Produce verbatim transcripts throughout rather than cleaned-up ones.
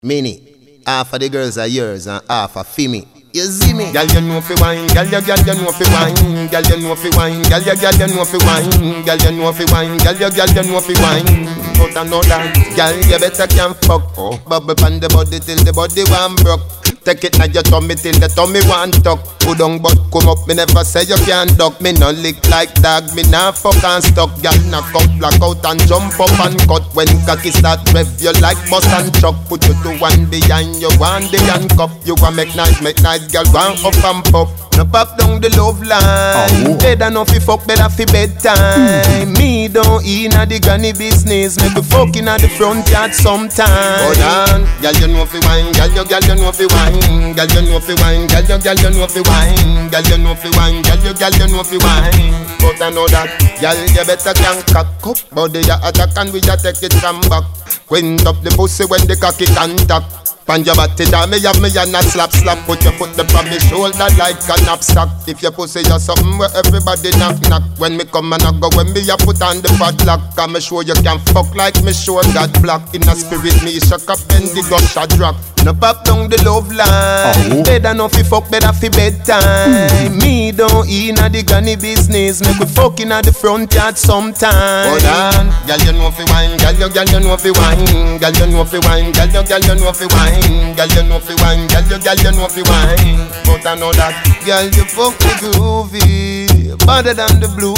Mini, half of the girls are yours and half are for me. You see me? Girl, you know fi wine, girl, you girl, you know fi wine, girl, you know fi wine, girl, you girl, you know fi wine, girl, you know fi wine, girl, you girl, you know fi wine. But I know that, girl, you better can fuck. Oh, bubble pan the body till the body one broke. Take it now your tummy till the tummy one tuck. Put down but come up, me never say you can't duck. Me no lick like dog, me nah fuck and stuck. Girl, knock out, black out and jump up and cut. When cocky start rev, you like bus and truck. Put you to one behind you, one the handcuff. You want make nice, make nice. Girl, one up and pop. No pop down the love line. Oh. Better no fi fuck, better fi bedtime. Mm. Me don't inna the granny business. Make we fuck inna the front yard sometime. Hold on, girl you know fi wine, girl you girl you know fi wine, girl you know fi wine, girl you girl you know fi wine, girl you know fi wine, girl you girl you know fi wine. But I know that, girl you better can cock up. Body ya attack and we ya take it from back. Quint up the pussy when the cocky contact. Pan your body down, me have me and not slap slap. Put your foot up on me shoulder like a knapsack. If your pussy you something where everybody knock knock. When me come and I go, when me a put on the padlock. Cause me sure you can fuck like me sure got black. In a spirit me shock up and the gush a drop. No pop down the love line. Oh. Better no fi fuck, better fi bedtime. Mm. Me don't inna the granny business. Make we fuck inna the front yard sometime. Hold on, girl you know fi wine, girl you girl you know fi wine, girl you know fi wine, girl you girl you know fi wine. Girl, you know fi wine, girl, you girl, you know fi wine. But I know that, girl, you fuck me groovy, better than the blue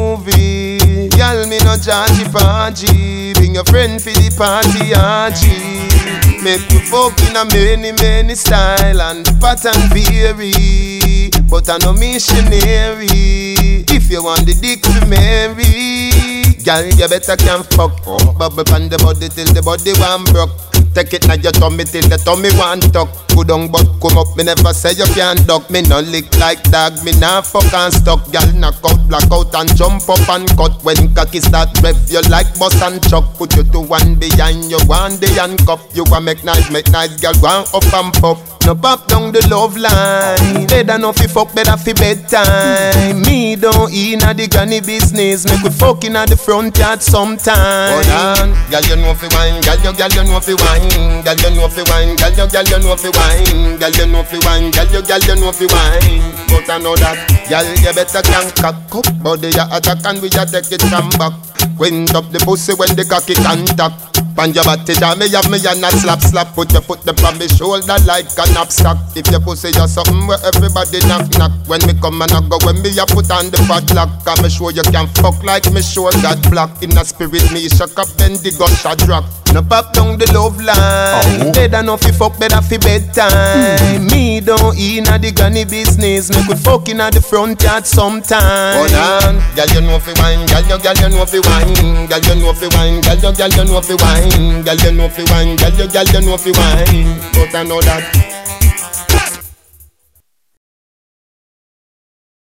movie. Girl, me no charge party, bring your friend for the party, archie. Make me fuck in a many, many style and pattern vary. But I no missionary. If you want the dick to marry, girl, you better can fuck. Oh. Bubble pan the body till the body one broke. Take it now your tummy till the tummy one tuck. Put down but come up, me never say you can't duck. Me no lick like dog, me nah fuck and stuck. Girl knock out, black out and jump up and cut. When cocky start rev, you like bus and chuck. Put you to one behind you, one the handcuff. You want make nice, make nice, girl, one up and pop. No pop down the love line. Better no fi fuck, better fi bedtime. Me don't inna the granny business. Make we fuck inna the front yard sometime. Hold on, girl you know fi wine, girl you girl you know fi wine, girl you know fi wine, girl you girl you know fi wine, girl you know fi wine, girl you girl you know fi wine. But I know that, girl you better can cock up. Body ya attack and we ya take it from back. Quint up the pussy when the cocky contact. Pan your body down, me have me and not slap slap. Put your foot up on me shoulder like a knapsack. If your pussy you something where everybody knock knock. When me come and I go, when me a put on the padlock. Cause me sure you can fuck like me sure got black. In a spirit me shock up then the gush a drop. No pop down the love line. Oh. Better no fi fuck, better fi bedtime. Mm. Me don't inna the granny business. Make we fuck inna the front yard sometime. Hold on, girl you know fi wine, girl you girl you know fi wine, girl you know fi wine, girl you girl you know fi wine, girl you know fi wine, girl you girl you know fi wine. But I know that,